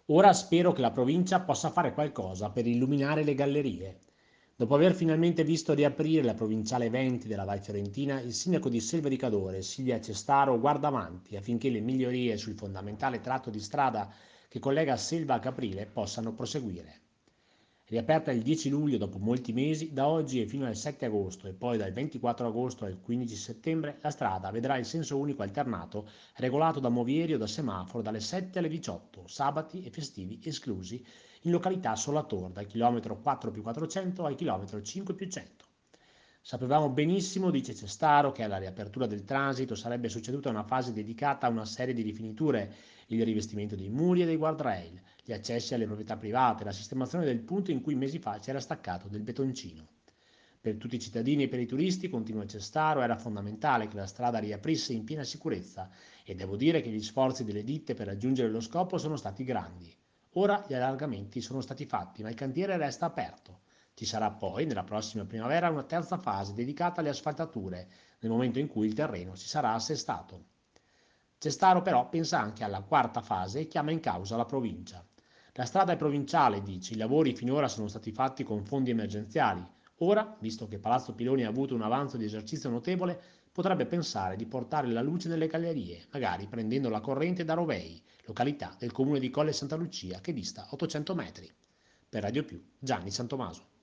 Ora spero che la provincia possa fare qualcosa per illuminare le gallerie. Dopo aver finalmente visto riaprire la provinciale 20 della Val Fiorentina, il sindaco di Selva di Cadore, Silvia Cestaro, guarda avanti affinché le migliorie sul fondamentale tratto di strada che collega Selva a Caprile possano proseguire. Riaperta il 10 luglio dopo molti mesi, da oggi e fino al 7 agosto e poi dal 24 agosto al 15 settembre, la strada vedrà il senso unico alternato regolato da movieri o da semaforo dalle 7 alle 18, sabati e festivi esclusi, in località Solator, dal chilometro 4 più 400 al chilometro 5 più 100. Sapevamo benissimo, dice Cestaro, che alla riapertura del transito sarebbe succeduta una fase dedicata a una serie di rifiniture, il rivestimento dei muri e dei guardrail, gli accessi alle proprietà private, la sistemazione del punto in cui mesi fa si era staccato del betoncino. Per tutti i cittadini e per i turisti, continua Cestaro, era fondamentale che la strada riaprisse in piena sicurezza e devo dire che gli sforzi delle ditte per raggiungere lo scopo sono stati grandi. Ora gli allargamenti sono stati fatti, ma il cantiere resta aperto. Ci sarà poi, nella prossima primavera, una terza fase dedicata alle asfaltature, nel momento in cui il terreno si sarà assestato. Cestaro però pensa anche alla quarta fase e chiama in causa la provincia. La strada è provinciale, dice, i lavori finora sono stati fatti con fondi emergenziali. Ora, visto che Palazzo Piloni ha avuto un avanzo di esercizio notevole, potrebbe pensare di portare la luce nelle gallerie, magari prendendo la corrente da Rovei, località del comune di Colle Santa Lucia che dista 800 metri. Per Radio Più, Gianni Santomaso.